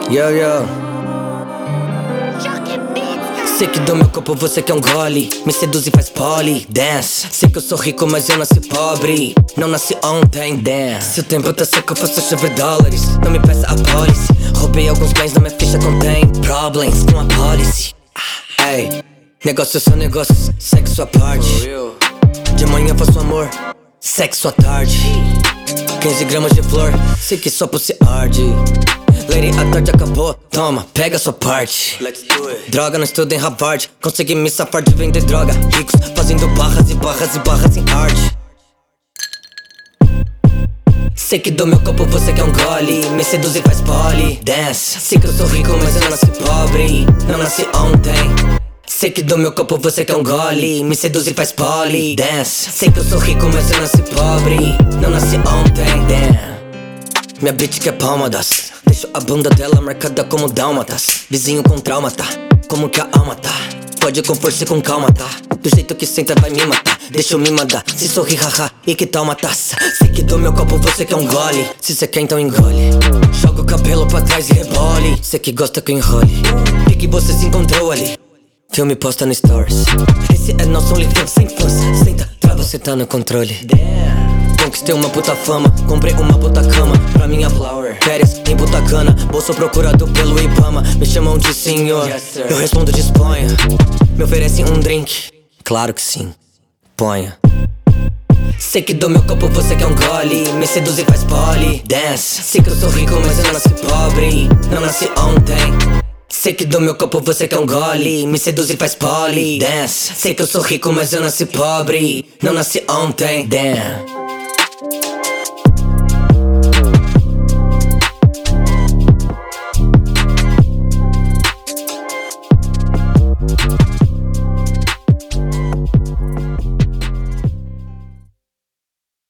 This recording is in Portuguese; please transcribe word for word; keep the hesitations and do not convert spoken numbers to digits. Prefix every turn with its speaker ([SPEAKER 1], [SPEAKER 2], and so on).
[SPEAKER 1] Yo, yo. Sei que do meu corpo você quer um gole, me seduz e faz pole, dance. Sei que eu sou rico, mas eu nasci pobre, não nasci ontem, dance. Se o tempo tá seco eu faço chover dólares, não me peça a policy. Roubei alguns bens, na minha ficha contém problems com a policy. Ei, negócio é só negócio, sexo à parte. De manhã faço amor, sexo à tarde. quinze gramas de flor, sei que só por se arde. Lady, a tarde acabou, toma, pega a sua parte. Let's do it. Droga, não estudo em Harvard, consegui me safar de vender droga. Ricos fazendo barras e barras e barras em arte. Sei que do meu corpo você quer um gole, me seduz e faz pole, dance. Sei que eu sou rico, mas eu não nasci pobre, não nasci ontem. Sei que do meu corpo você quer um gole, me seduz e faz pole, dance. Sei que eu sou rico, mas eu nasci pobre, não nasci ontem, damn. Minha bitch quer palmadas, deixo a bunda dela marcada como dálmatas. Vizinho com trauma, tá? Como que a alma tá? Pode com força e com calma, tá? Do jeito que senta vai me matar, deixa eu me mandar. Se sorri, haha, e que tal uma taça? Sei que do meu copo você quer um gole, se cê quer então engole. Joga o cabelo pra trás e rebole, cê que gosta que eu enrole. E que você se encontrou ali, filme posta no stories. Esse é nosso OnlyFans sem fãs, senta, trava, cê tá no controle. Conquistei uma puta fama, comprei uma puta cama pra minha flower. Férias em Butacana, bolso procurado pelo Ibama. Me chamam de senhor, yes, eu respondo de Espanha. Me oferecem um drink, claro que sim, ponha. Sei que do meu copo você quer um gole, me seduz e faz pole, dance. Sei que eu sou rico, mas eu não nasci pobre, não nasci ontem. Sei que do meu copo você quer um gole, me seduz e faz pole, dance. Sei que eu sou rico, mas eu nasci pobre, não nasci ontem, damn.
[SPEAKER 2] We'll be right back.